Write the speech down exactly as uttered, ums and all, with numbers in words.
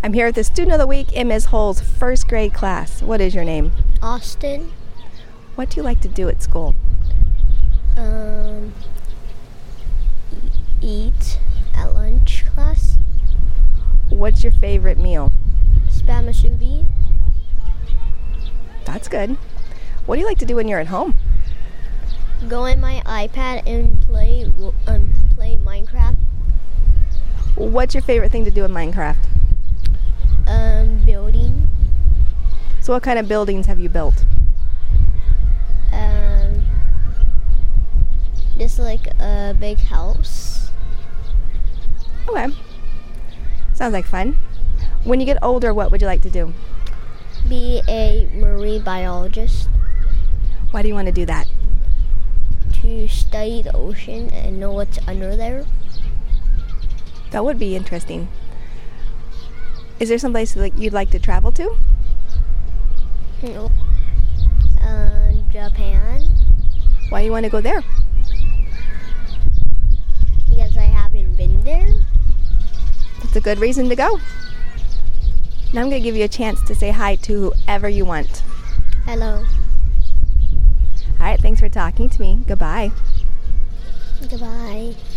I'm here with the Student of the Week in Miz Hull's first grade class. What is your name? Austin. What do you like to do at school? Um, e- eat at lunch class. What's your favorite meal? Spam musubi. That's good. What do you like to do when you're at home? Go on my iPad and play um, play Minecraft. What's your favorite thing to do in Minecraft? Um, building. So what kind of buildings have you built? Um, just like a big house. Okay. Sounds like fun. When you get older, what would you like to do? Be a marine biologist. Why do you want to do that? To study the ocean and know what's under there. That would be interesting. Is there some place that you'd like to travel to? Uh, Japan. Why do you want to go there? Because I haven't been there. That's a good reason to go. Now I'm going to give you a chance to say hi to whoever you want. Hello. All right, thanks for talking to me. Goodbye. Goodbye.